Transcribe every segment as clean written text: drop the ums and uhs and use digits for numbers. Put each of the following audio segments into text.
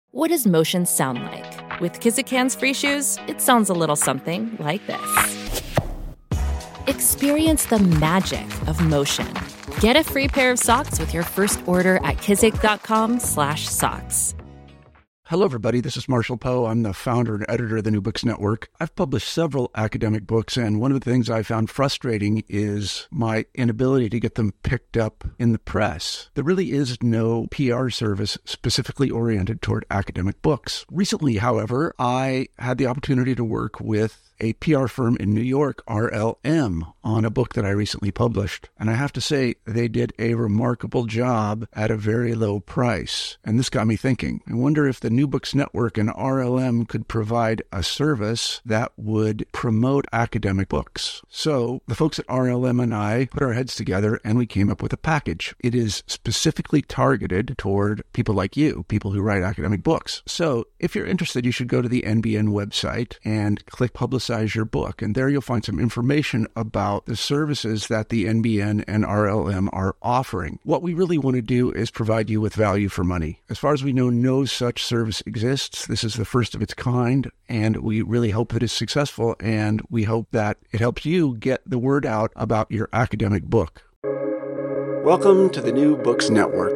What does motion sound like? With Kizikans free shoes, it sounds a little something like this. Experience the magic of motion. Get a free pair of socks with your first order at kizik.com/socks. Hello, everybody. This is Marshall Poe. I'm the founder and editor of the New Books Network. I've published several academic books, and one of the things I found frustrating is my inability to get them picked up in the press. There really is no PR service specifically oriented toward academic books. Recently, however, I had the opportunity to work with a PR firm in New York, RLM, on a book that I recently published. And I have to say, they did a remarkable job at a very low price. And this got me thinking. I wonder if the New Books Network and RLM could provide a service that would promote academic books. So the folks at RLM and I put our heads together and we came up with a package. It is specifically targeted toward people like you, people who write academic books. So if you're interested, you should go to the NBN website and click Publicize Your Book. And there you'll find some information about the services that the NBN and RLM are offering. What we really want to do is provide you with value for money. As far as we know, no such service exists. This is the first of its kind, and we really hope that it's successful, and we hope that it helps you get the word out about your academic book. Welcome to the New Books Network.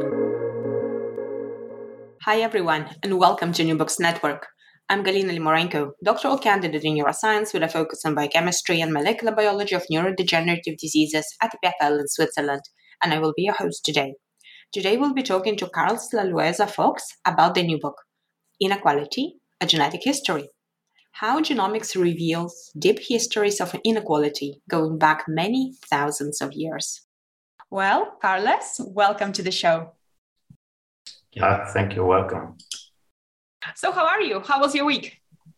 Hi, everyone, and welcome to New Books Network. I'm Galina Limorenko, doctoral candidate in neuroscience with a focus on biochemistry and molecular biology of neurodegenerative diseases at EPFL in Switzerland, and I will be your host today. Today we'll be talking to Carlos Lalueza-Fox about the new book, Inequality, A Genetic History. How genomics reveals deep histories of inequality going back many thousands of years. Well, Carlos, welcome to the show. Yeah, thank you. Welcome. So how are you? How was your week?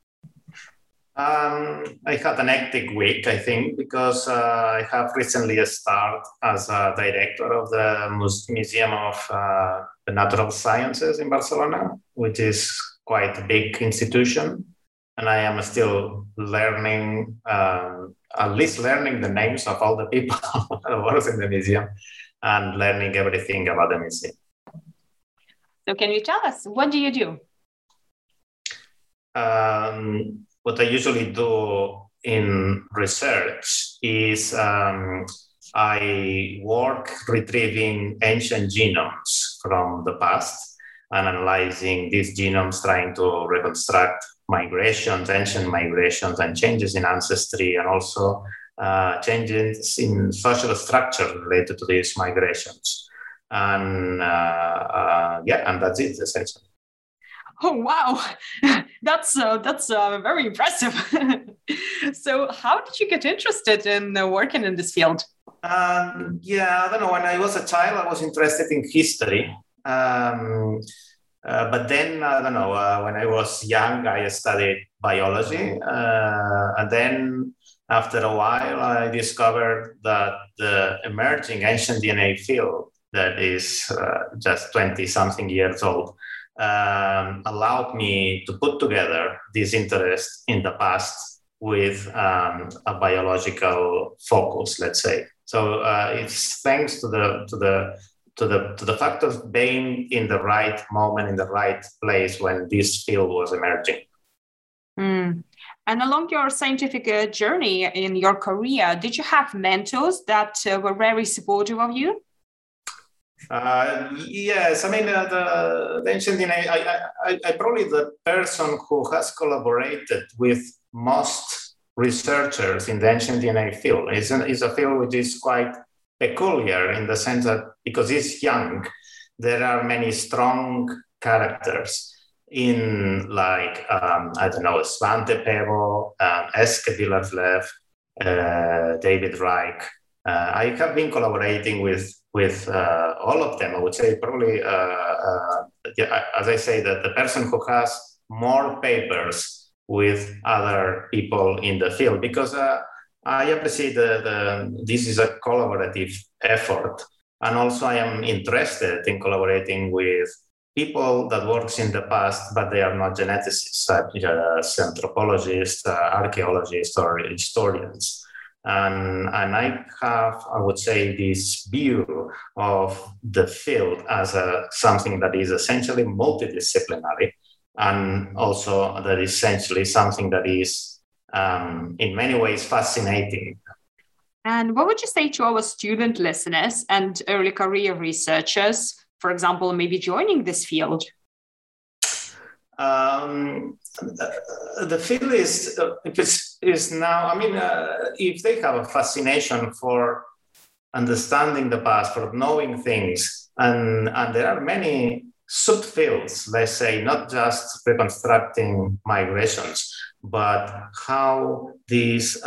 I had an hectic week, I think, because I have recently started as a director of the Museum of the Natural Sciences in Barcelona, which is quite a big institution. And I am still learning, at least learning the names of all the people that work in the museum and learning everything about the museum. So can you tell us, what do you do? What I usually do in research is I work retrieving ancient genomes from the past and analyzing these genomes, trying to reconstruct migrations, ancient migrations, and changes in ancestry, and also changes in social structure related to these migrations. And and that's it, essentially. Oh, wow. That's very impressive. So how did you get interested in working in this field? I don't know. When I was a child, I was interested in history. But then, I don't know, when I was young, I studied biology. And then after a while, I discovered that the emerging ancient DNA field that is just 20-something years old allowed me to put together this interest in the past with a biological focus, let's say. So it's thanks to the fact of being in the right moment, in the right place when this field was emerging. And along your scientific journey in your career, did you have mentors that were very supportive of you? Yes, I mean, the ancient DNA, I probably the person who has collaborated with most researchers in the ancient DNA field. Is a field which is quite peculiar in the sense that because it's young, there are many strong characters in Svante Pääbo, Eske Willerslev, David Reich. I have been collaborating with all of them. I would say probably, as I say, that the person who has more papers with other people in the field, because I appreciate this is a collaborative effort. And also I am interested in collaborating with people that works in the past, but they are not geneticists, such as anthropologists, archaeologists, or historians. And I have, I would say, this view of the field as something that is essentially multidisciplinary, and also that is essentially something that is in many ways fascinating. And what would you say to our student listeners and early career researchers, for example, maybe joining this field? The field is now, if they have a fascination for understanding the past, for knowing things, and there are many subfields, let's say, not just reconstructing migrations, but how these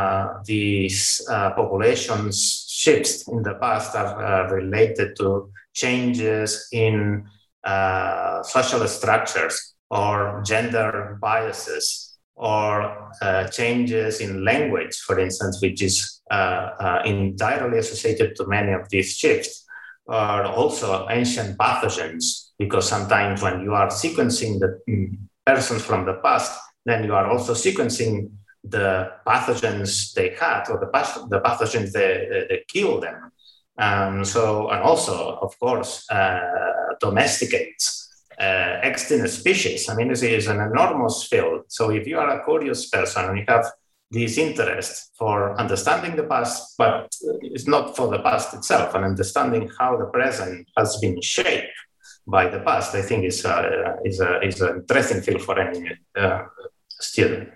populations shifts in the past are related to changes in social structures or gender biases or changes in language, for instance, which is entirely associated to many of these shifts, or also ancient pathogens, because sometimes when you are sequencing the persons from the past, then you are also sequencing the pathogens they had or the pathogens that kill them. And also, of course, domesticates extinct species. This is an enormous field. So if you are a curious person and you have this interest for understanding the past, but it's not for the past itself, and understanding how the present has been shaped by the past, I think is an interesting field for any student.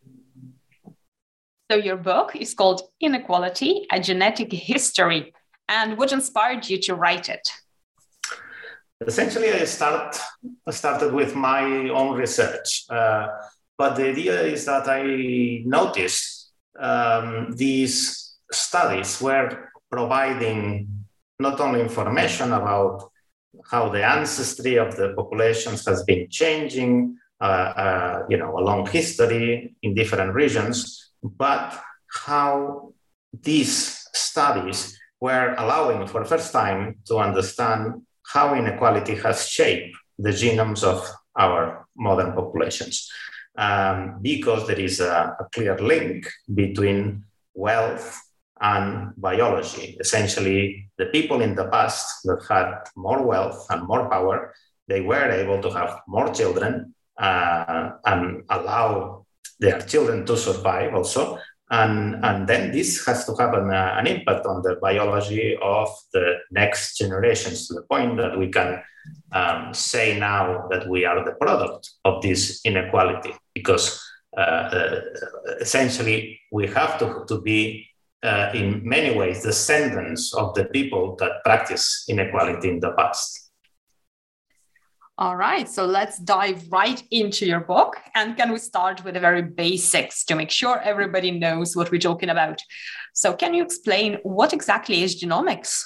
So your book is called Inequality, A Genetic History. And what inspired you to write it? Essentially, I started with my own research. But the idea is that I noticed these studies were providing not only information about how the ancestry of the populations has been changing, along history in different regions, but how these studies were allowing for the first time to understand how inequality has shaped the genomes of our modern populations. Because there is a clear link between wealth and biology. Essentially, the people in the past that had more wealth and more power, they were able to have more children and allow their children to survive also. And then this has to have an impact on the biology of the next generations, to the point that we can say now that we are the product of this inequality, because essentially we have to be in many ways descendants of the people that practice inequality in the past. All right, so let's dive right into your book. And can we start with the very basics to make sure everybody knows what we're talking about? So can you explain what exactly is genomics?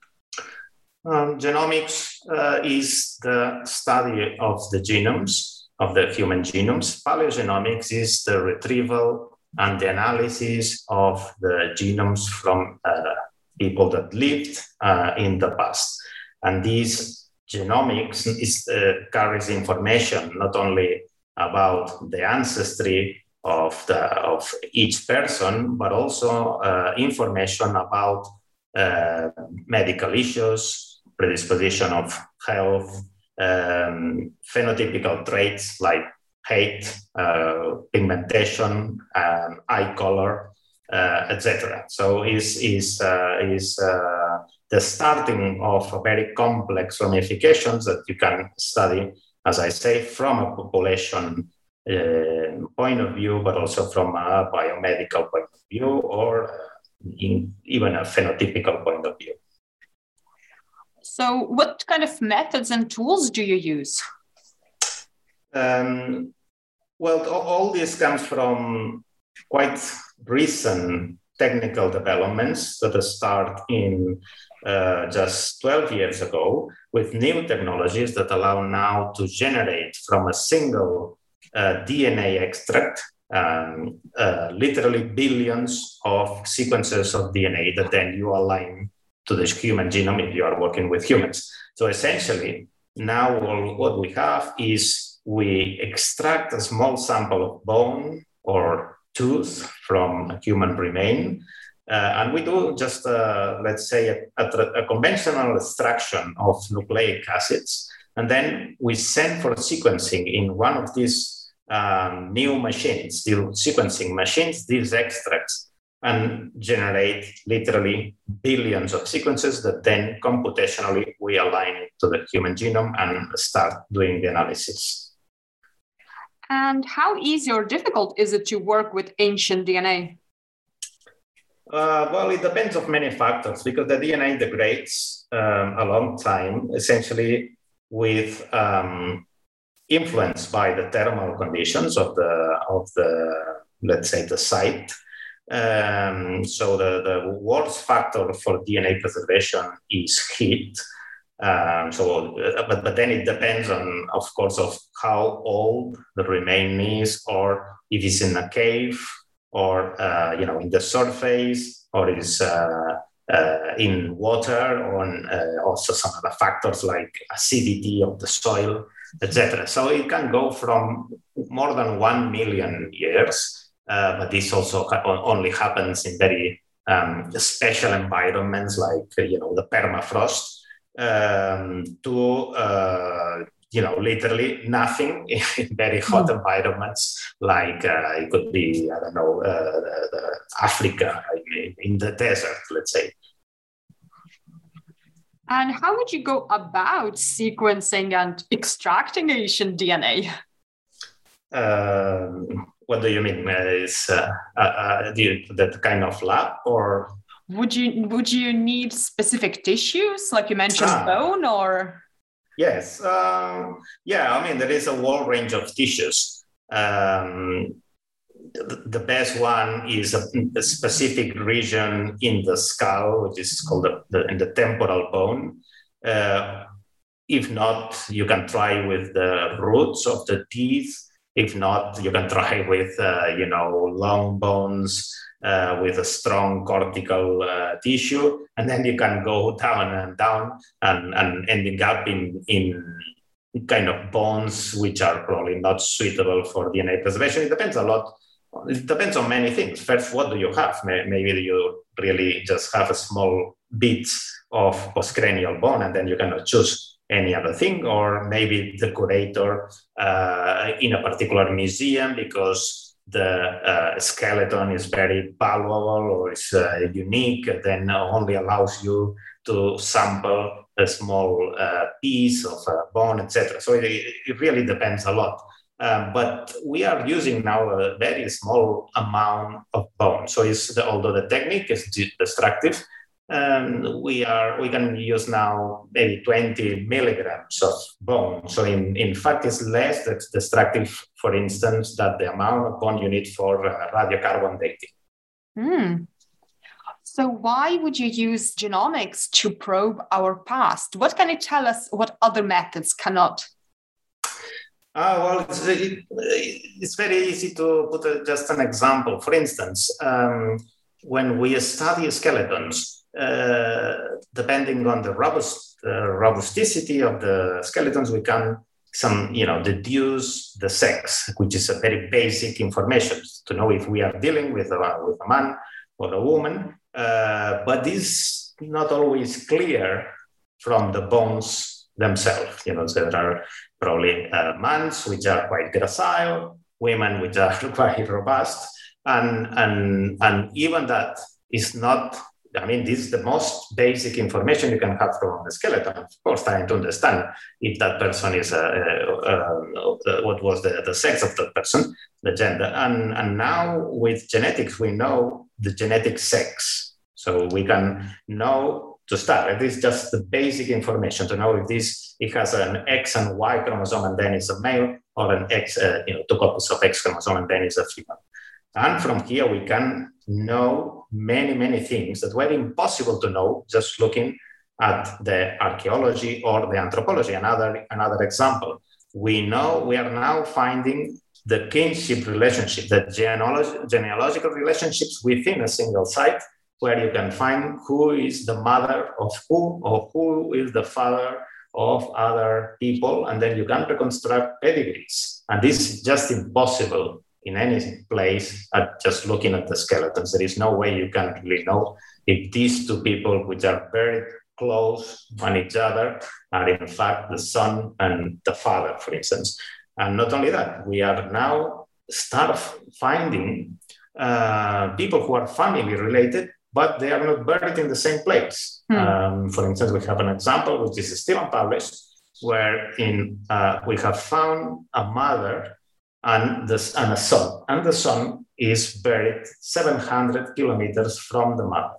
Genomics is the study of the genomes, of the human genomes. Paleogenomics is the retrieval and the analysis of the genomes from people that lived in the past. And these genomics carries information not only about the ancestry of each person, but also information about medical issues, predisposition of health, phenotypical traits like height, pigmentation, eye color, etc. So is the starting of a very complex ramifications that you can study, as I say, from a population point of view, but also from a biomedical point of view, or even a phenotypical point of view. So what kind of methods and tools do you use? Well, all this comes from quite recent technical developments that start in just 12 years ago, with new technologies that allow now to generate from a single DNA extract literally billions of sequences of DNA that then you align to the human genome if you are working with humans. So essentially, now what we have is we extract a small sample of bone or tooth from a human remain, and we do just, let's say, a conventional extraction of nucleic acids And then we send for sequencing in one of these new machines, the sequencing machines, these extracts, and generate literally billions of sequences that then computationally we align to the human genome and start doing the analysis. And how easy or difficult is it to work with ancient DNA? Well, it depends on many factors, because the DNA degrades a long time, essentially with influenced by the thermal conditions of the let's say the site. So the worst factor for DNA preservation is heat. But then it depends on, of course, of how old the remain is, or if it's in a cave, or in the surface, or it is in water, or also some other factors like acidity of the soil, etc. So it can go from more than 1 million years, but this also only happens in very special environments like the permafrost, to literally nothing in very hot environments, like it could be, I don't know, Africa, in the desert, let's say. And how would you go about sequencing and extracting ancient DNA? What do you mean? Is that kind of lab, or? Would you need specific tissues, like you mentioned, bone, or? Yes. There is a whole range of tissues. The best one is a specific region in the skull, which is called the temporal bone. If not, you can try with the roots of the teeth. If not, you can try with long bones, with a strong cortical tissue, and then you can go down and down and ending up in kind of bones which are probably not suitable for DNA preservation. It depends a lot. It depends on many things. First, what do you have? Maybe you really just have a small bit of postcranial bone, and then you cannot choose any other thing. Or maybe the curator in a particular museum, because the skeleton is very valuable or is unique, then only allows you to sample a small piece of bone, etc. So it really depends a lot. But we are using now a very small amount of bone. So although the technique is destructive, we can use now maybe 20 milligrams of bone. So in fact, it's less destructive, for instance, than the amount of bone you need for radiocarbon dating. So why would you use genomics to probe our past? What can you tell us what other methods cannot? Well, it's very easy to put just an example. For instance, when we study skeletons, depending on the robusticity of the skeletons, we can deduce the sex, which is a very basic information to know if we are dealing with a man or a woman. But this is not always clear from the bones themselves. There are probably men which are quite gracile, women which are quite robust, and even that is not. This is the most basic information you can have from the skeleton. Of course, trying to understand if that person is what was the sex of that person, the gender. And now with genetics, we know the genetic sex. So we can know to start. It is just the basic information to know if it has an X and Y chromosome and then it's a male, or an X, two copies of X chromosome and then it's a female. And from here, we can know many, many things that were impossible to know just looking at the archaeology or the anthropology. Another example, we are now finding the kinship relationship, the genealogical relationships within a single site, where you can find who is the mother of who, or who is the father of other people, and then you can reconstruct pedigrees. And this is just impossible in any place at just looking at the skeletons. There is no way you can really know if these two people, which are very close on each other are in fact the son and the father, for instance. And not only that, we are now start finding people who are family related, but they are not buried in the same place. For instance, we have an example which is still unpublished, where we have found a mother and a son, and the son is buried 700 kilometers from the mother.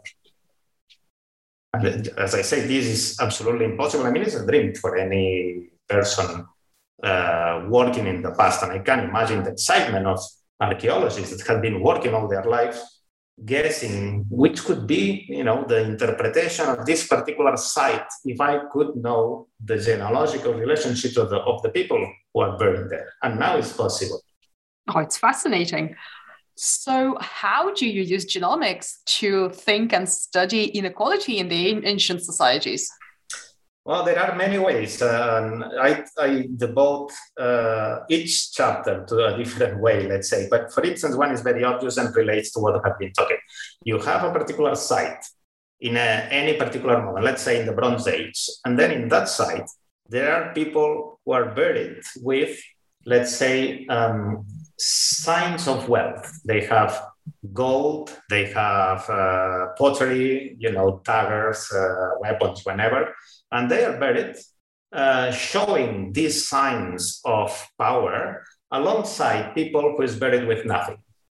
And as I say, this is absolutely impossible. I mean, it's a dream for any person working in the past, and I can imagine the excitement of archaeologists that have been working all their lives, guessing which could be, the interpretation of this particular site if I could know the genealogical relationships of the people who are buried there. And now it's possible. Oh, it's fascinating. So how do you use genomics to think and study inequality in the ancient societies? Well, there are many ways. I devote each chapter to a different way, let's say. But for instance, one is very obvious and relates to what I have been talking. You have a particular site in any particular moment, let's say in the Bronze Age. And then in that site, there are people who are buried with, let's say, signs of wealth. They have gold, they have pottery, daggers, weapons, whenever. And they are buried showing these signs of power alongside people who is buried with nothing.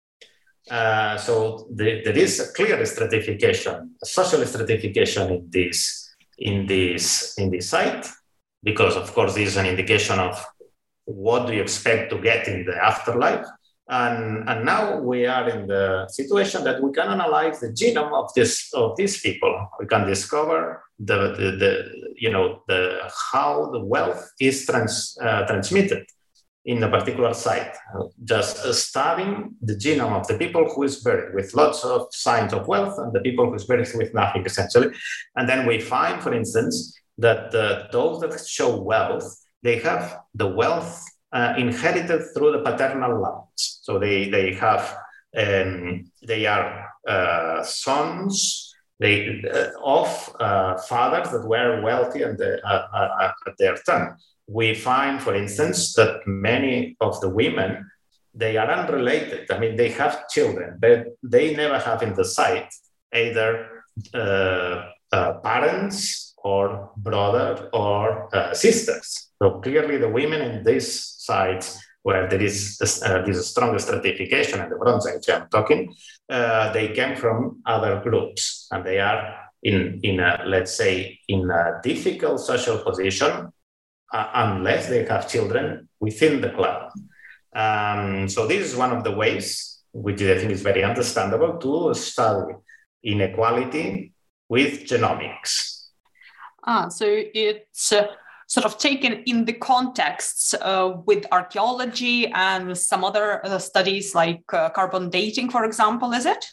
So there is a clear stratification, a social stratification in this site, because of course this is an indication of what do you expect to get in the afterlife. And now we are in the situation that we can analyze the genome of these people. We can discover how the wealth is transmitted in a particular site. Just studying the genome of the people who is buried with lots of signs of wealth and the people who is buried with nothing, essentially. And then we find, for instance, that those that show wealth, they have the wealth inherited through the paternal lines. So they are sons of fathers that were wealthy at their turn. We find, for instance, that many of the women, they are unrelated. I mean, they have children, but they never have in the site either parents or brother or sisters. So clearly the women in these sites where there is this strong stratification in the Bronze Age, I'm talking, they came from other groups, and they are in a difficult social position unless they have children within the clan. So this is one of the ways, which I think is very understandable, to study inequality with genomics. So it's sort of taken in the contexts with archaeology and some other studies like carbon dating, for example, is it?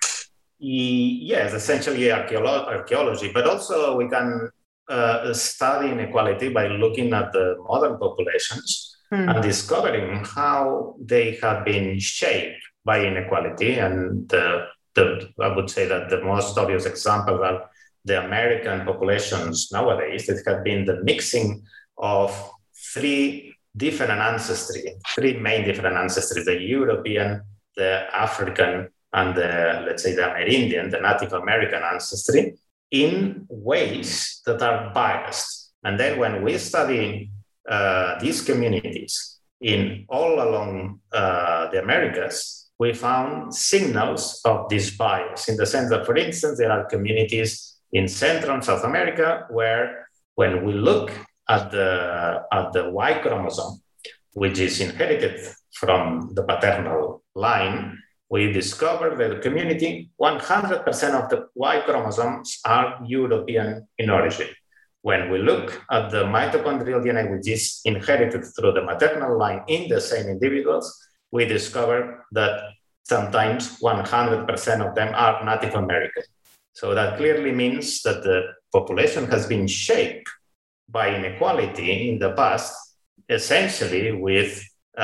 Yes, essentially archaeology, but also we can study inequality by looking at the modern populations and discovering how they have been shaped by inequality. And I would say that the most obvious example are the American populations nowadays that have been the mixing of three main different ancestries, the European, the African, and the Amerindian, the Native American ancestry, in ways that are biased. And then when we study these communities all along the Americas, we found signals of this bias in the sense that, for instance, there are communities in Central and South America where, when we look at the Y chromosome, which is inherited from the paternal line, we discover that the community, 100% of the Y chromosomes are European in origin. When we look at the mitochondrial DNA, which is inherited through the maternal line in the same individuals, we discover that sometimes 100% of them are Native American. So that clearly means that the population has been shaped by inequality in the past, essentially with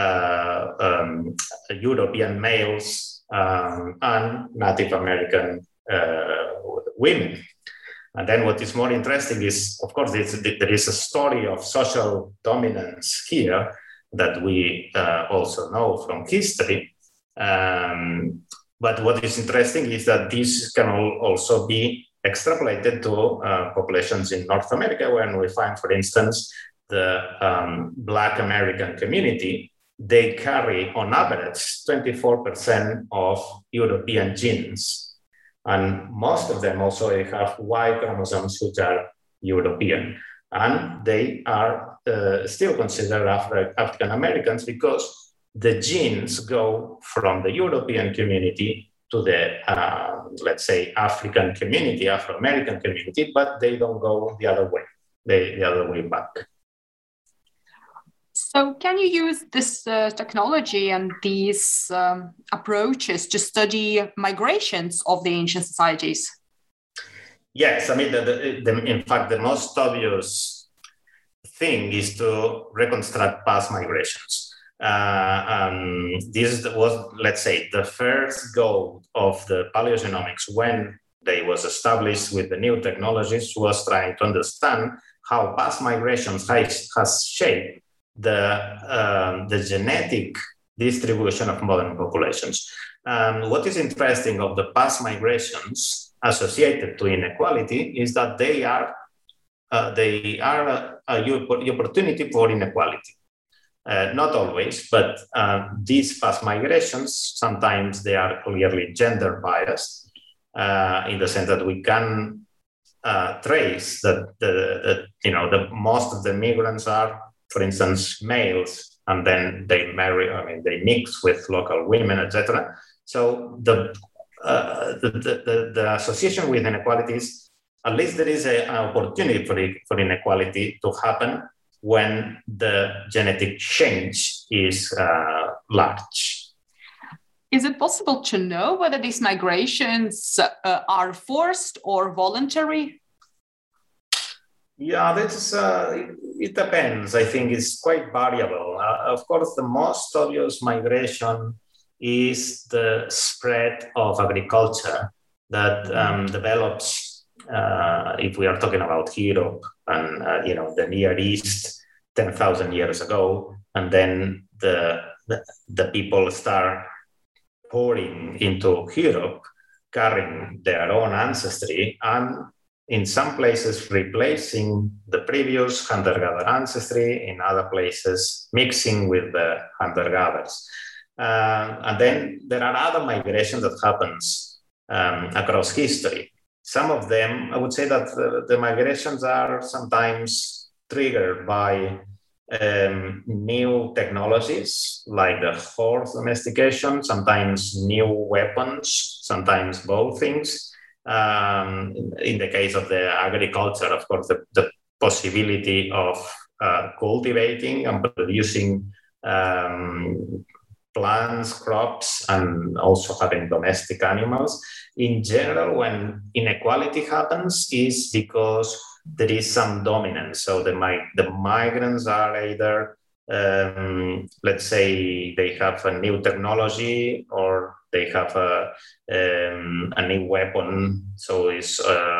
European males and Native American women. And then what is more interesting is, of course, there is a story of social dominance here that we also know from history. But what is interesting is that this can also be extrapolated to populations in North America, when we find, for instance, the Black American community, they carry on average 24% of European genes. And most of them also have Y chromosomes, which are European. And they are still considered African Americans because the genes go from the European community to the, let's say, African community, Afro-American community, but they don't go the other way, the other way back. So can you use this technology and these approaches to study migrations of the ancient societies? Yes, I mean, in fact, the most obvious thing is to reconstruct past migrations. This was, let's say, the first goal of the paleogenomics when they was established with the new technologies, was trying to understand how past migrations has shaped the genetic distribution of modern populations. What is interesting of the past migrations associated to inequality is that they are an opportunity for inequality. Not always, but these past migrations, sometimes they are clearly gender biased, in the sense that we can trace that the most of the migrants are, for instance, males, and then they marry, they mix with local women, etc. So the association with inequalities, at least there is an opportunity for inequality to happen when the genetic change is large. Is it possible to know whether these migrations are forced or voluntary? Yeah, it depends. I think it's quite variable. Of course, the most obvious migration is the spread of agriculture that develops, if we are talking about Europe and the Near East 10,000 years ago, and then the people start pouring into Europe, carrying their own ancestry, and in some places replacing the previous hunter-gatherer ancestry, in other places mixing with the hunter-gatherers. And then there are other migrations that happens across history. Some of them, I would say that the migrations are sometimes triggered by new technologies, like the horse domestication, sometimes new weapons, sometimes both things. In the case of the agriculture, of course, the possibility of cultivating and producing plants, crops, and also having domestic animals. In general, when inequality happens, is because there is some dominance. So the migrants are either, let's say, they have a new technology, or they have a new weapon. So it's,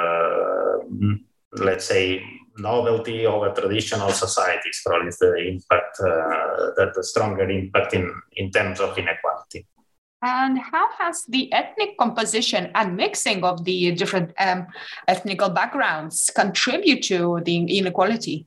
let's say, novelty over traditional societies, probably is the impact, the stronger impact in terms of inequality. And how has the ethnic composition and mixing of the different ethnical backgrounds contribute to the inequality?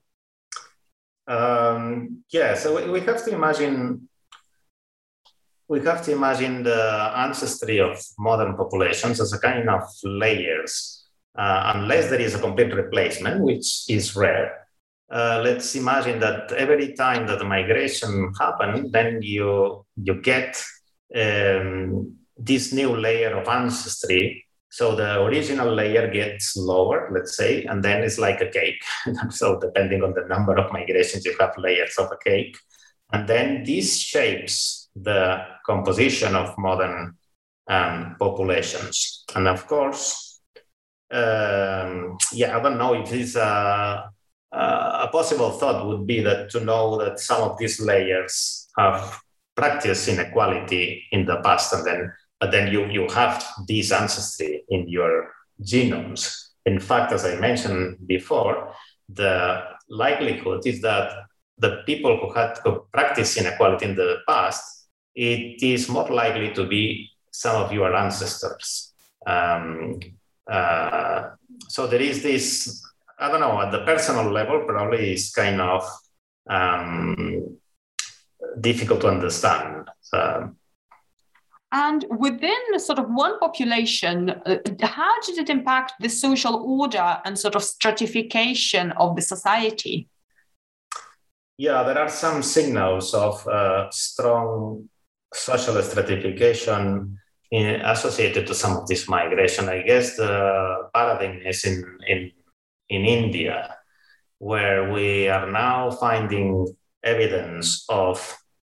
So we have to imagine. We have to imagine the ancestry of modern populations as a kind of layers, unless there is a complete replacement, which is rare. Let's imagine that every time that the migration happens, then you get this new layer of ancestry. So the original layer gets lower, let's say, and then it's like a cake. So depending on the number of migrations, you have layers of a cake. And then this shapes the composition of modern populations. And of course, I don't know if it's a possible thought would be that to know that some of these layers have practiced inequality in the past, but then you have this ancestry in your genomes. In fact, as I mentioned before, the likelihood is that the people who had to practice inequality in the past, it is more likely to be some of your ancestors. So there is this, I don't know, at the personal level, probably is kind of difficult to understand. And within sort of one population, how did it impact the social order and sort of stratification of the society? Yeah, there are some signals of strong social stratification associated to some of this migration. I guess the paradigm is in India, where we are now finding evidence of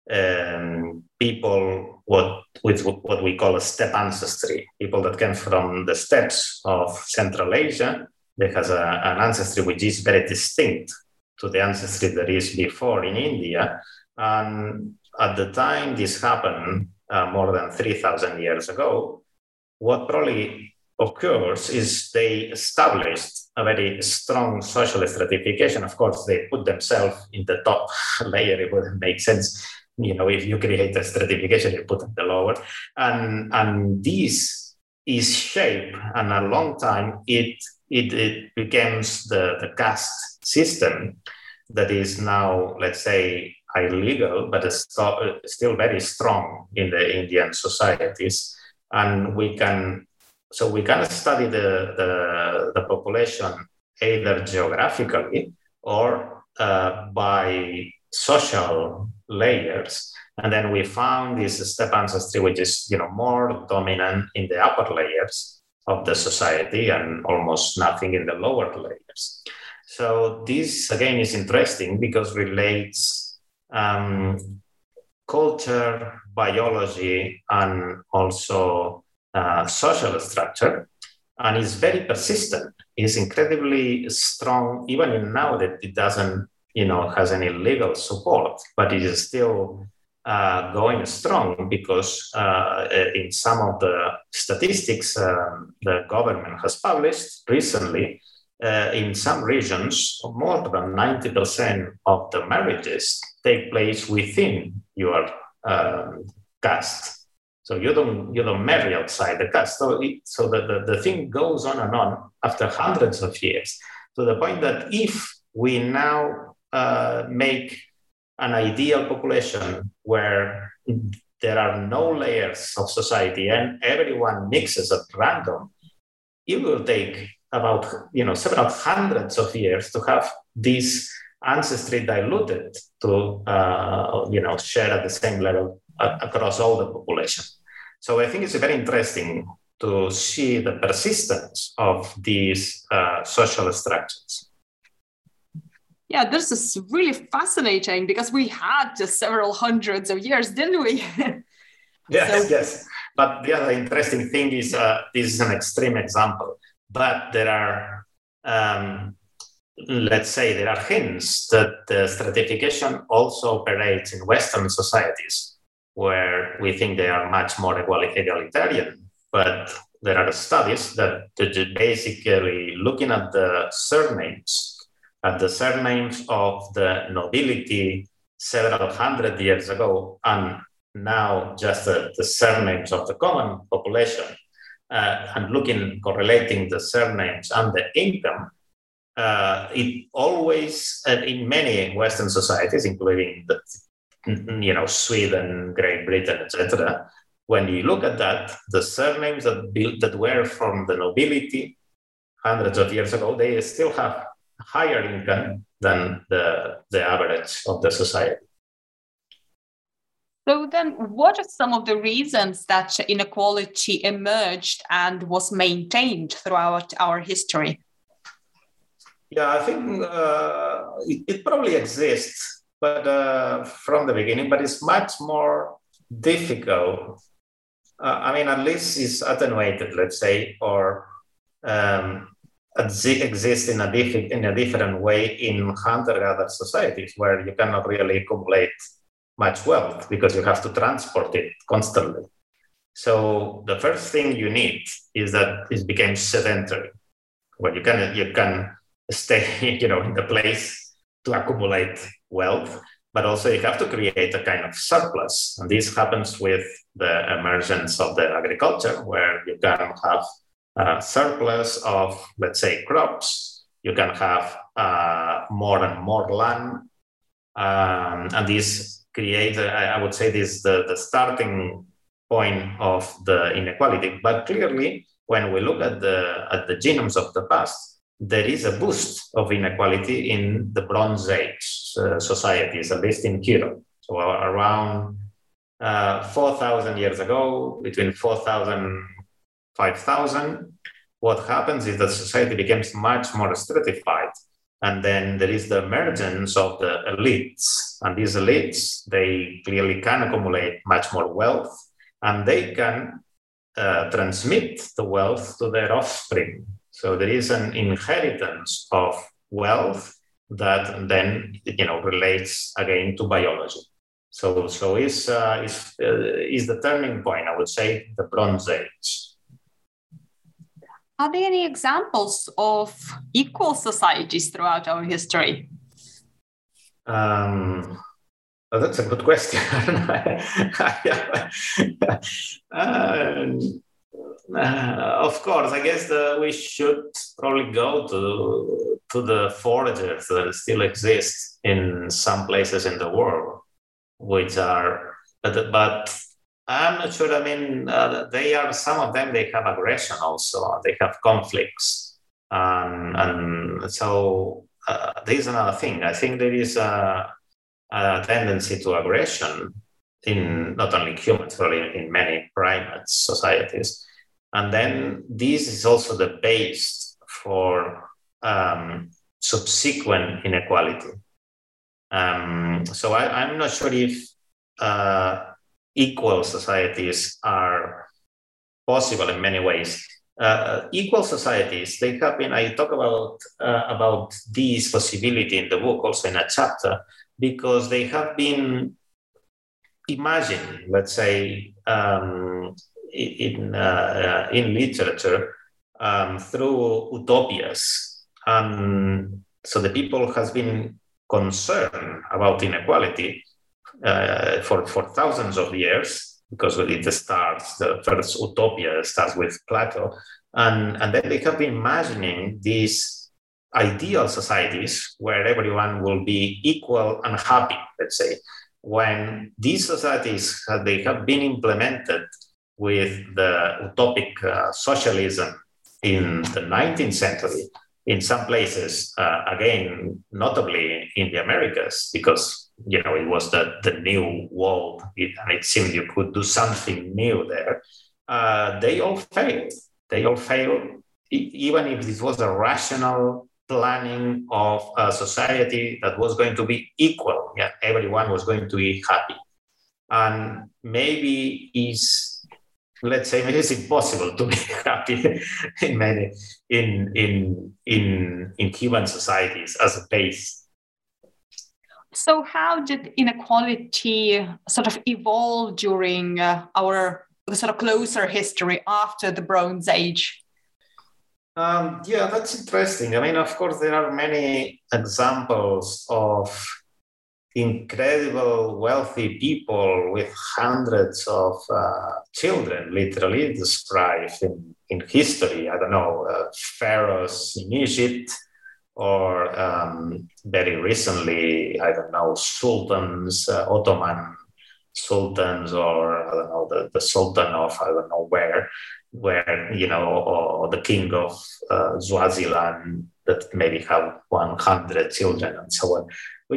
people with what we call a steppe ancestry, people that came from the steppes of Central Asia. They have an ancestry which is very distinct to the ancestry that is before in India. And at the time this happened, more than 3,000 years ago, what probably occurs is they established a very strong social stratification. Of course, they put themselves in the top layer. It wouldn't make sense. If you create a stratification, you put it in the lower. And this is shaped, and a long time, it becomes the caste system that is now, let's say, illegal, but it's still very strong in the Indian societies. And we can study the population either geographically or by social layers. And then we found this steppe ancestry, which is more dominant in the upper layers of the society and almost nothing in the lower layers. So this again is interesting because relates culture, biology, and also social structure, and is very persistent. It's incredibly strong, even now that it doesn't, has any legal support, but it is still going strong because in some of the statistics the government has published recently, in some regions, more than 90% of the marriages take place within your caste. So you don't marry outside the caste. So the thing goes on and on after hundreds of years, to the point that if we now make an ideal population where there are no layers of society and everyone mixes at random, it will take about several hundreds of years to have this ancestry diluted to share at the same level across all the population. So I think it's very interesting to see the persistence of these social structures. Yeah, this is really fascinating because we had just several hundreds of years, didn't we? Yes. But the other interesting thing is this is an extreme example, but there are, let's say, there are hints that the stratification also operates in Western societies where we think they are much more egalitarian. But there are studies that basically looking at the surnames of the nobility several hundred years ago, and now just the surnames of the common population, and correlating the surnames and the income, it always, in many Western societies, including Sweden, Great Britain, etc., when you look at that, the surnames that were from the nobility hundreds of years ago, they still have higher income than the average of the society. So then what are some of the reasons that inequality emerged and was maintained throughout our history? Yeah, I think it probably exists, but from the beginning, but it's much more difficult. At least it's attenuated, let's say, or exists in a different way in hunter-gatherer societies where you cannot really accumulate much wealth because you have to transport it constantly. So the first thing you need is that it became sedentary. where you can stay, in the place to accumulate wealth, but also you have to create a kind of surplus. And this happens with the emergence of the agriculture, where you can have a surplus of, let's say, crops. You can have more and more land. And this creates, I would say, this the starting point of the inequality. But clearly, when we look at the genomes of the past, there is a boost of inequality in the Bronze Age societies, at least in Europe. So around 4,000 years ago, between 4,000 and 5,000, what happens is that society becomes much more stratified. And then there is the emergence of the elites. And these elites, they clearly can accumulate much more wealth, and they can transmit the wealth to their offspring. So there is an inheritance of wealth that then, relates again to biology. So is the turning point, I would say, the Bronze Age. Are there any examples of equal societies throughout our history? That's a good question. Of course, I guess we should probably go to the foragers that still exist in some places in the world, which are, but I'm not sure. I mean, some of them, they have aggression also. They have conflicts. And so there is another thing. I think there is a tendency to aggression in not only humans, but in many primates societies. And then this is also the base for subsequent inequality. So I'm not sure if equal societies are possible in many ways. Equal societies, they have been, I talk about this possibility in the book, also in a chapter, because they have been imagined, let's say, in literature through utopias. So the people has been concerned about inequality for thousands of years, because the first utopia starts with Plato, and then they have been imagining these ideal societies where everyone will be equal and happy, let's say. When these societies they have been implemented with the utopic socialism in the 19th century, in some places, again, notably in the Americas, because it was the new world, and it seemed you could do something new there. They all failed. Even if this was a rational planning of a society that was going to be equal. Yeah, everyone was going to be happy, and maybe it's impossible to be happy in human societies as a base. So how did inequality sort of evolve during our sort of closer history after the Bronze Age? Yeah, that's interesting. I mean, of course, there are many examples of incredible wealthy people with hundreds of children, literally described in history. I don't know, pharaohs in Egypt, or very recently, I don't know, sultans, Ottoman sultans, or I don't know, the sultan of I don't know where or the king of Swaziland that maybe have 100 children and so on.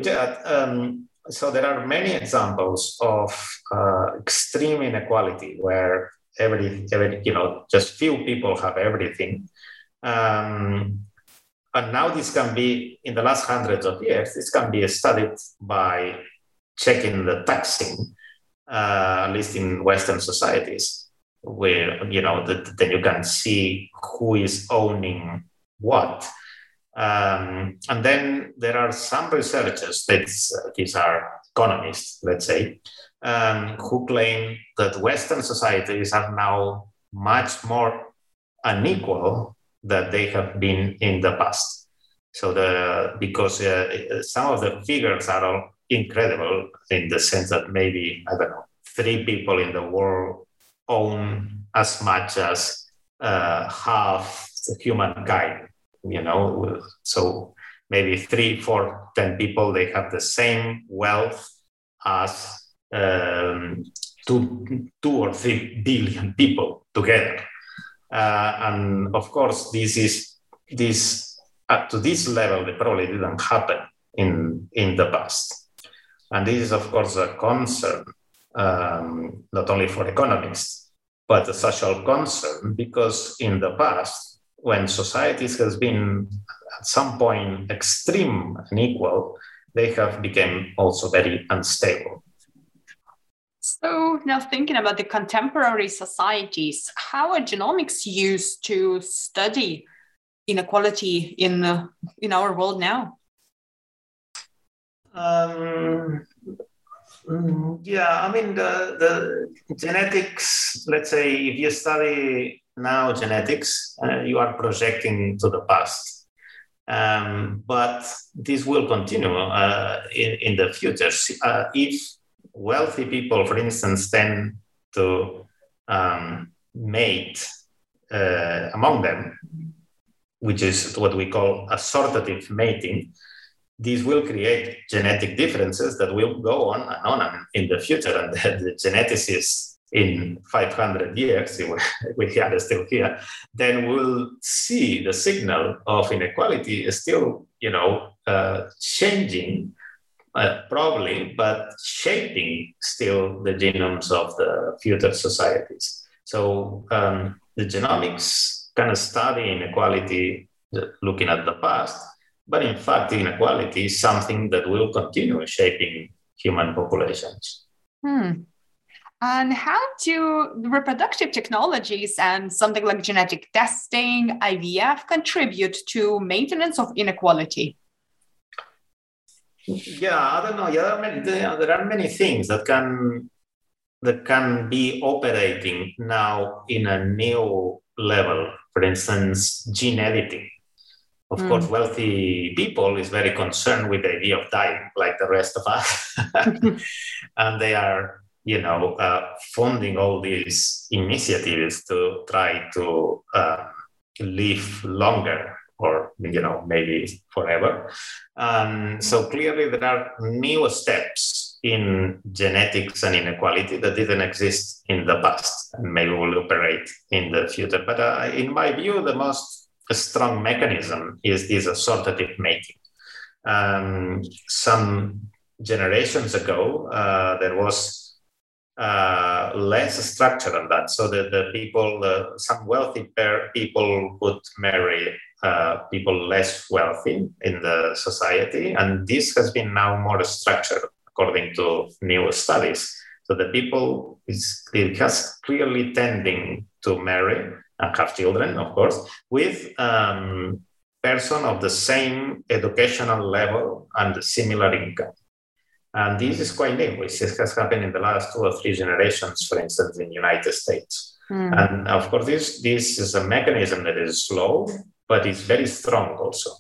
So there are many examples of extreme inequality where every just few people have everything. And now this can be, in the last hundreds of years, this can be studied by checking the taxing, at least in Western societies, where, then you can see who is owning what. And then there are some researchers, these are economists, let's say, who claim that Western societies are now much more unequal that they have been in the past. So because some of the figures are all incredible in the sense that maybe, I don't know, 3 people in the world own as much as half the humankind, so maybe 3, 4, 10 people, they have the same wealth as 2 or 3 billion people together. And of course, this to this level, it probably didn't happen in the past. And this is, of course, a concern, not only for economists, but a social concern, because in the past, when societies has been at some point extreme and equal, they have become also very unstable. So now thinking about the contemporary societies, how are genomics used to study inequality in our world now? The genetics, let's say, if you study now genetics, you are projecting to the past. But this will continue in the future. If wealthy people, for instance, tend to mate among them, which is what we call assortative mating, this will create genetic differences that will go on and on in the future. And the geneticists in 500 years, if we are still here, then we'll see the signal of inequality is still, changing, probably, but shaping still the genomes of the future societies. So the genomics kind of study inequality looking at the past, but in fact, inequality is something that will continue shaping human populations. And how do reproductive technologies and something like genetic testing, IVF, contribute to maintenance of inequality? Yeah, I don't know. Yeah, there are many things that can be operating now in a new level. For instance, gene editing. Of course, wealthy people is very concerned with the idea of dying, like the rest of us, and they are, funding all these initiatives to try to live longer, or maybe forever. So clearly, there are new steps in genetics and inequality that didn't exist in the past, and maybe will operate in the future. But in my view, the most strong mechanism is this assortative mating. Some generations ago, there was less structure on that. So the people, some wealthy people would marry people less wealthy in the society. And this has been now more structured according to new studies. So the people it has clearly tending to marry and have children, of course, with person of the same educational level and similar income. And this is quite new. This has happened in the last 2 or 3 generations, for instance, in the United States. And of course, this is a mechanism that is slow, but it's very strong also.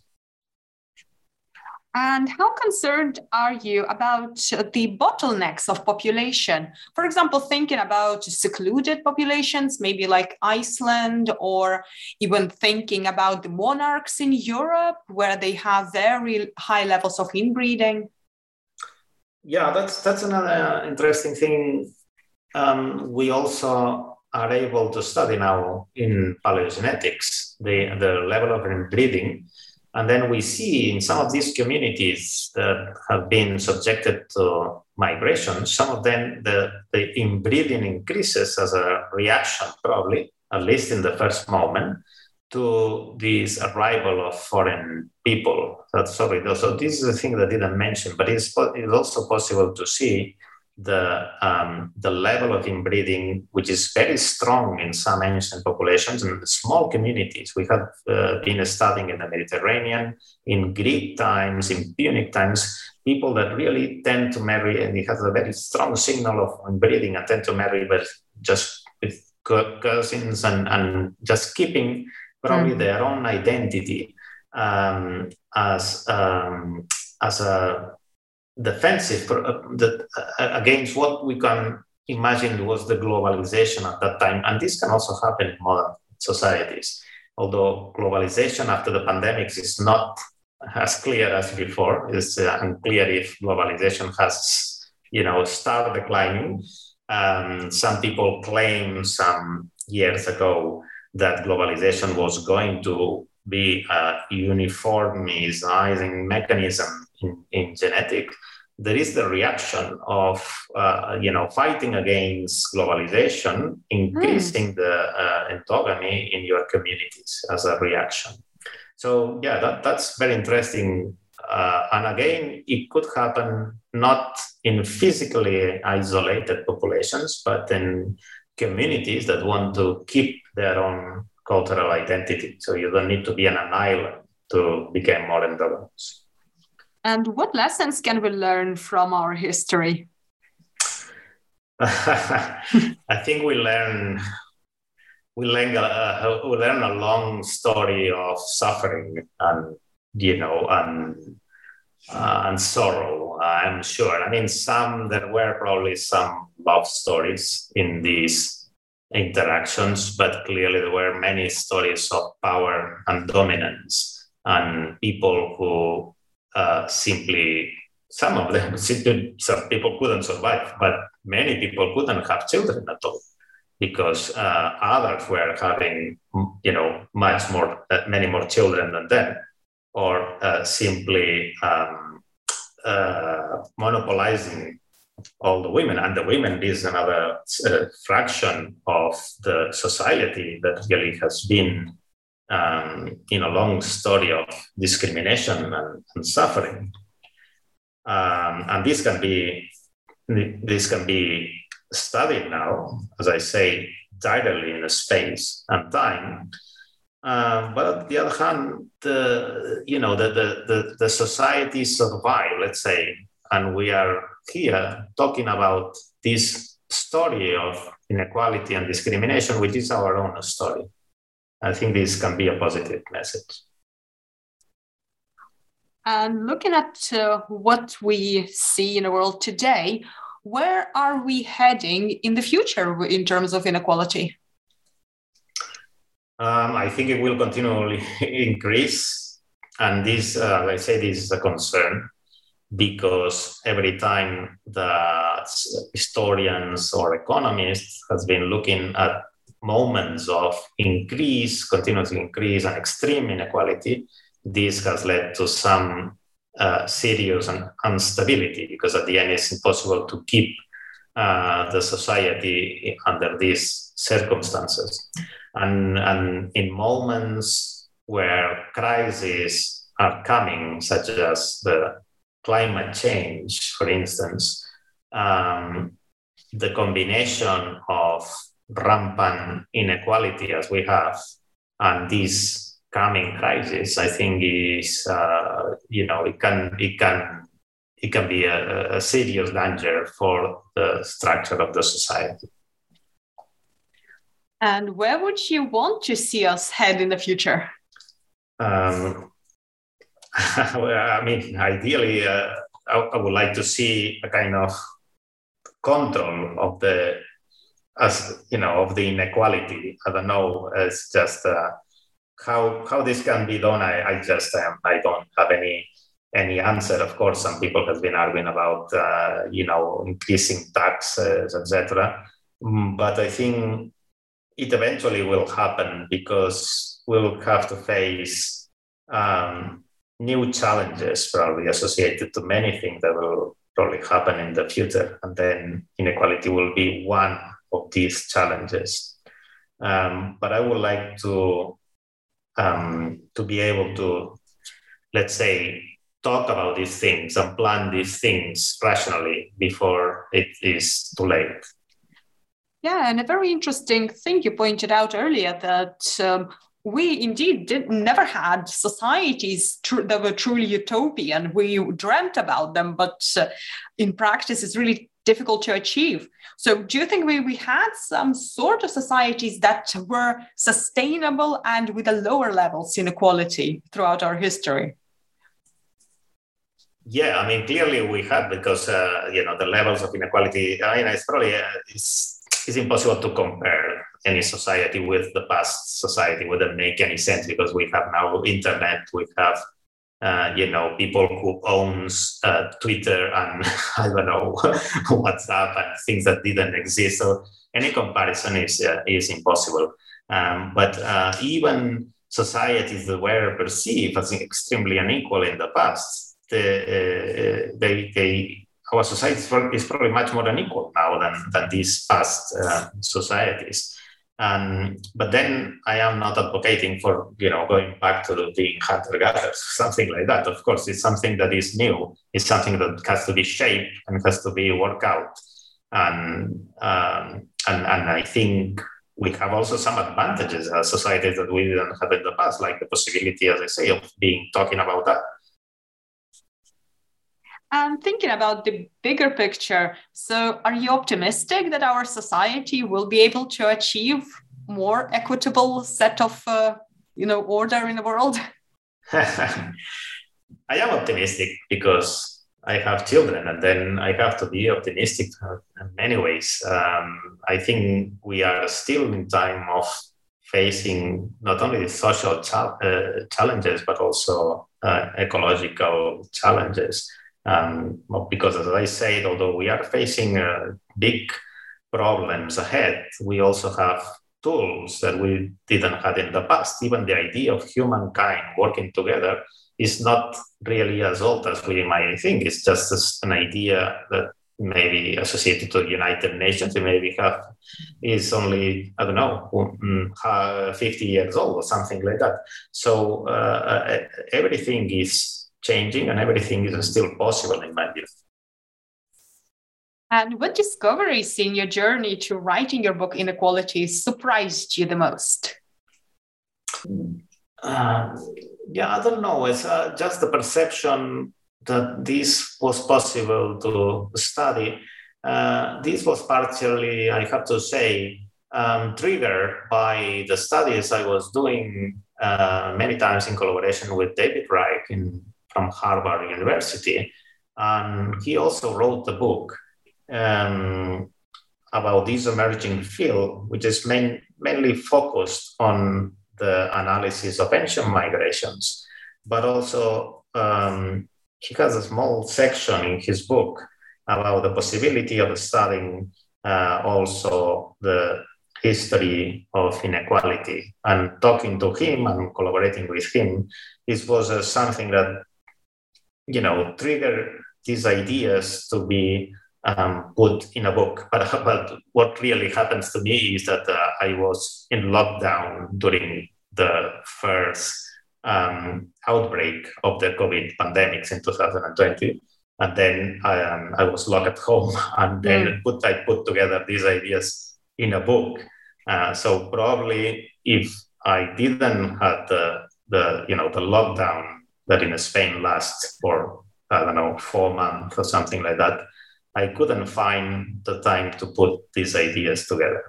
And how concerned are you about the bottlenecks of population? For example, thinking about secluded populations, maybe like Iceland, or even thinking about the monarchs in Europe, where they have very high levels of inbreeding. Yeah, that's another interesting thing. We also are able to study now in paleogenetics the level of inbreeding. And then we see in some of these communities that have been subjected to migration, some of them, the inbreeding increases as a reaction, probably, at least in the first moment, to this arrival of foreign people. So this is a thing that I didn't mention, but it's also possible to see the level of inbreeding, which is very strong in some ancient populations and small communities. We have been studying in the Mediterranean, in Greek times, in Punic times, people that really tend to marry, and it has a very strong signal of inbreeding and tend to marry with cousins and just keeping probably their own identity as a defensive against what we can imagine was the globalization at that time. And this can also happen in modern societies. Although globalization after the pandemics is not as clear as before, it's unclear if globalization has, started declining. Some people claim some years ago that globalization was going to be a uniformizing mechanism in genetics. There is the reaction of, fighting against globalization, increasing the endogamy in your communities as a reaction. So, that's very interesting. And again, it could happen not in physically isolated populations, but in communities that want to keep their own cultural identity. So you don't need to be on an island to become more endogamous. And what lessons can we learn from our history? I think we learn a long story of suffering and sorrow. I'm sure. I mean, there were probably some love stories in these interactions, but clearly there were many stories of power and dominance and people who some people couldn't survive, but many people couldn't have children at all because others were having, many more children than them, or simply monopolizing all the women. And the women is another fraction of the society that really has been in a long story of discrimination and suffering. And this can be studied now, as I say, directly in space and time. But on the other hand, the society survived, let's say, and we are here talking about this story of inequality and discrimination, which is our own story. I think this can be a positive message. And looking at what we see in the world today, where are we heading in the future in terms of inequality? I think it will continually increase. And this, I say, this is a concern because every time the historians or economists has been looking at moments of continuous increase and extreme inequality, this has led to some serious instability because at the end it's impossible to keep the society under these circumstances. And in moments where crises are coming, such as the climate change, for instance, the combination of rampant inequality as we have and this coming crisis, I think is it can be a serious danger for the structure of the society. And where would you want to see us head in the future? Well, I mean, ideally, I would like to see a kind of control of the inequality. I don't know. It's just how this can be done. I don't have any answer. Of course, some people have been arguing about increasing taxes, etc. But I think it eventually will happen because we'll have to face new challenges probably associated to many things that will probably happen in the future. And then inequality will be one of these challenges. But I would like to be able to, let's say, talk about these things and plan these things rationally before it is too late. Yeah, and a very interesting thing you pointed out earlier that we indeed never had societies that were truly utopian. We dreamt about them, but in practice, it's really difficult to achieve. So do you think we had some sort of societies that were sustainable and with a lower levels inequality throughout our history? Yeah, I mean, clearly we had, because, the levels of inequality, I mean, it's probably, it's impossible to compare any society with the past society. It wouldn't make any sense, because we have now internet, we have, people who owns Twitter and, I don't know, WhatsApp and things that didn't exist. So any comparison is impossible. But even societies that were perceived as extremely unequal in the past, our society is probably much more unequal now than these past societies. But then I am not advocating for going back to being hunter-gatherers, something like that. Of course, it's something that is new. It's something that has to be shaped and has to be worked out. And I think we have also some advantages as societies that we didn't have in the past, like the possibility, as I say, of talking about that. And thinking about the bigger picture, so are you optimistic that our society will be able to achieve more equitable set of, order in the world? I am optimistic because I have children, and then I have to be optimistic in many ways. I think we are still in time of facing not only social challenges, but also ecological challenges. Because, as I said, although we are facing big problems ahead, we also have tools that we didn't have in the past. Even the idea of humankind working together is not really as old as we might think. It's just an idea that maybe associated to the United Nations, is only, 50 years old or something like that. So everything is changing, and everything is still possible in my view. And what discoveries in your journey to writing your book Inequality surprised you the most? I don't know. It's just the perception that this was possible to study. This was partially, I have to say, triggered by the studies I was doing many times in collaboration with David Reich from Harvard University. And he also wrote a book about this emerging field, which is mainly focused on the analysis of ancient migrations. But also, he has a small section in his book about the possibility of studying also the history of inequality. And talking to him and collaborating with him, this was something that trigger these ideas to be put in a book. But what really happens to me is that I was in lockdown during the first outbreak of the COVID pandemics in 2020. And then I was locked at home, and then I put together these ideas in a book. So probably if I didn't have the lockdown that in Spain lasts for, 4 months or something like that, I couldn't find the time to put these ideas together.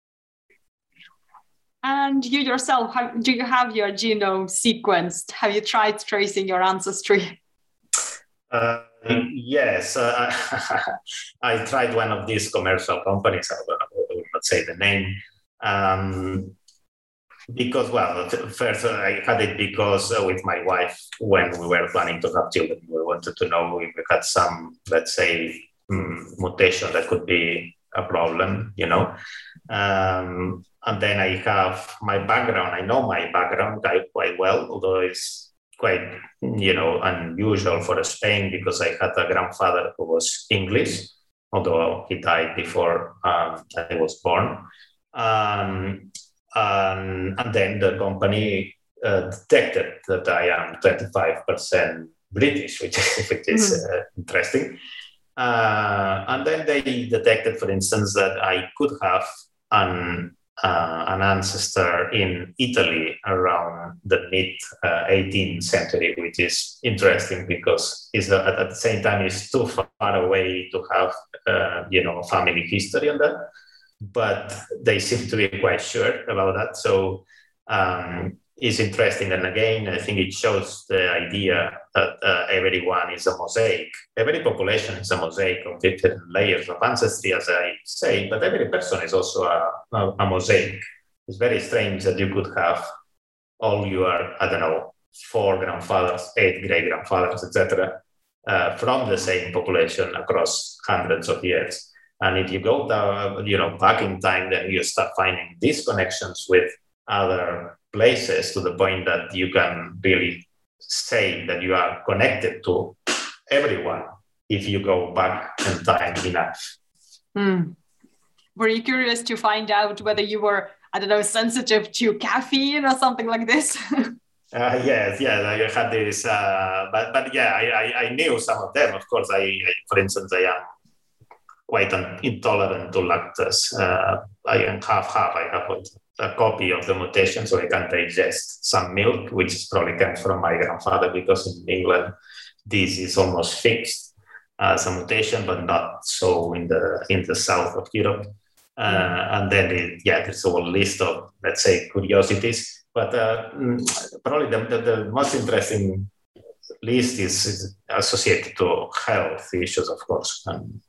And you yourself, do you have your genome sequenced? Have you tried tracing your ancestry? Yes, I tried one of these commercial companies. I will not say the name. Because, first I had it because with my wife, when we were planning to have children, we wanted to know if we had some, let's say, mutation that could be a problem, And then I have my background. I know my background quite well, although it's quite, unusual for Spain, because I had a grandfather who was English, although he died before I was born. And then the company detected that I am 25% British, which is interesting. And then they detected, for instance, that I could have an an ancestor in Italy around the mid 18th century, which is interesting because at the same time it's too far away to have family history on that, but they seem to be quite sure about that. So it's interesting, and again, I think it shows the idea that everyone is a mosaic. Every population is a mosaic of different layers of ancestry, as I say, but every person is also a mosaic. It's very strange that you could have all your, 4 grandfathers, 8 great-grandfathers, etc., from the same population across hundreds of years. And if you go down, back in time, then you start finding these connections with other places to the point that you can really say that you are connected to everyone if you go back in time enough. Were you curious to find out whether you were, sensitive to caffeine or something like this? Yes, I had this, but yeah, I knew some of them. Of course, for instance, I am quite intolerant to lactose. I am half. I have a copy of the mutation, so I can digest some milk, which probably comes from my grandfather, because in England this is almost fixed as a mutation, but not so in the south of Europe. And then there's a whole list of, let's say, curiosities. But probably the most interesting list is associated to health issues, of course.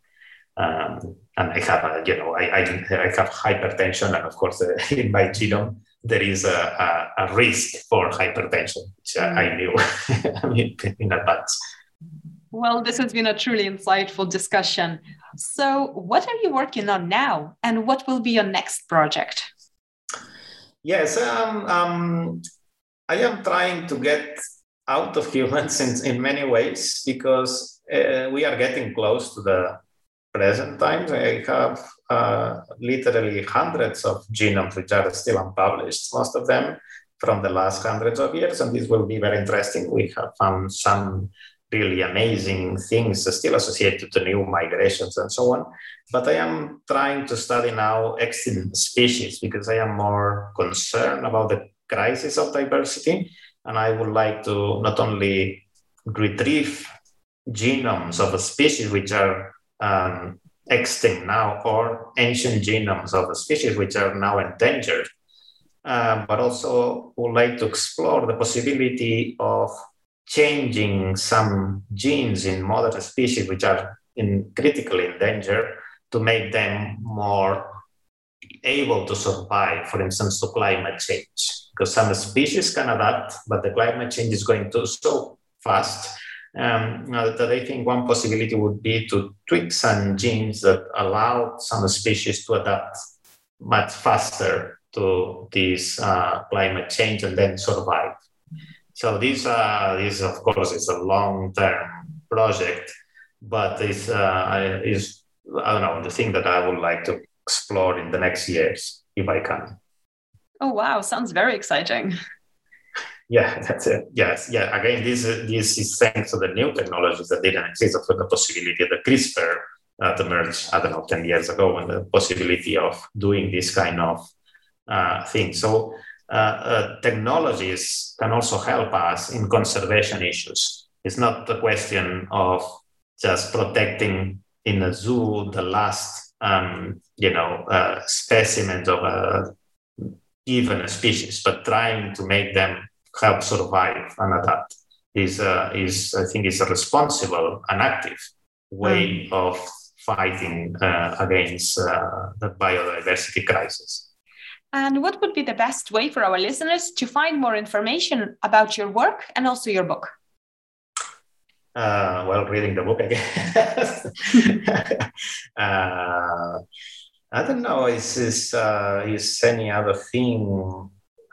And I have, I have hypertension, and of course, in my genome there is a risk for hypertension, which I knew in advance. Well, this has been a truly insightful discussion. So, what are you working on now, and what will be your next project? Yes, I am trying to get out of humans in many ways, because we are getting close to the present times. I have literally hundreds of genomes which are still unpublished, most of them from the last hundreds of years, and this will be very interesting. We have found some really amazing things still associated to new migrations and so on. But I am trying to study now extinct species, because I am more concerned about the crisis of diversity, and I would like to not only retrieve genomes of a species which are extinct now, or ancient genomes of a species which are now endangered, but also would like to explore the possibility of changing some genes in modern species which are critically endangered to make them more able to survive, for instance, to climate change. Because some species can adapt, but the climate change is going so fast that I think one possibility would be to tweak some genes that allow some species to adapt much faster to this climate change and then survive. So this of course is a long-term project, but is the thing that I would like to explore in the next years, if I can. Oh wow, sounds very exciting. Yeah, that's it. Yes, yeah. Again, this is thanks to the new technologies that didn't exist, for the possibility of the CRISPR that emerged, 10 years ago, and the possibility of doing this kind of thing. So technologies can also help us in conservation issues. It's not a question of just protecting in a zoo the last, specimens of a given species, but trying to make them help survive and adapt is I think, is a responsible and active way of fighting against the biodiversity crisis. And what would be the best way for our listeners to find more information about your work and also your book? Reading the book again. I don't know. Is any other thing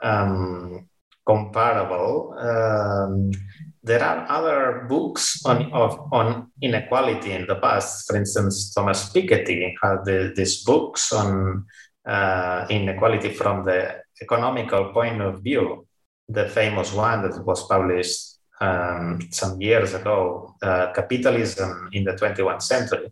comparable? There are other books on inequality in the past. For instance, Thomas Piketty had these books on inequality from the economical point of view. The famous one that was published some years ago, Capitalism in the 21st Century.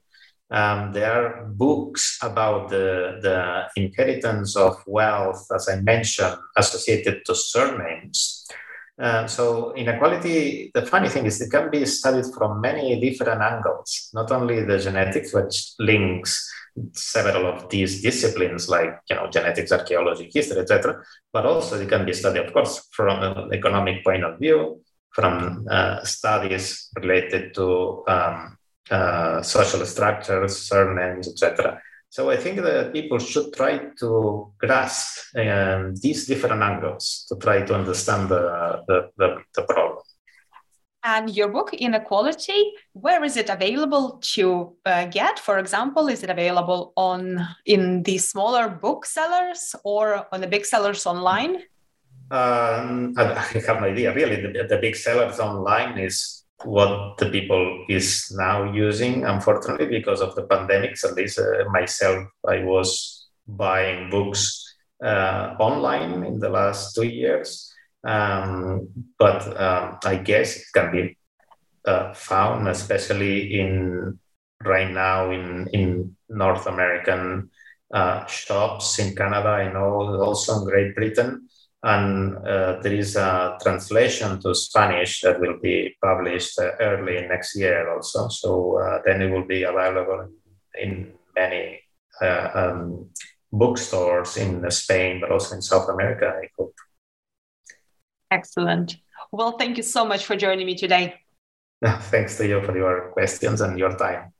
There are books about the inheritance of wealth, as I mentioned, associated to surnames. So inequality, the funny thing is it can be studied from many different angles, not only the genetics, which links several of these disciplines like genetics, archaeology, history, etc., but also it can be studied, of course, from an economic point of view, from studies related to social structures, surnames, etc. So I think that people should try to grasp these different angles to try to understand the problem. And your book, Inequality, where is it available to get? For example, is it available in the smaller booksellers or on the big sellers online? I have no idea. Really, the big sellers online is what the people is now using, unfortunately, because of the pandemics. At least myself, I was buying books online in the last 2 years. But I guess it can be found, especially right now in North American shops in Canada, I know, also in Great Britain. And there is a translation to Spanish that will be published early next year also. So then it will be available in many bookstores in Spain, but also in South America, I hope. Excellent. Well, thank you so much for joining me today. Thanks to you for your questions and your time.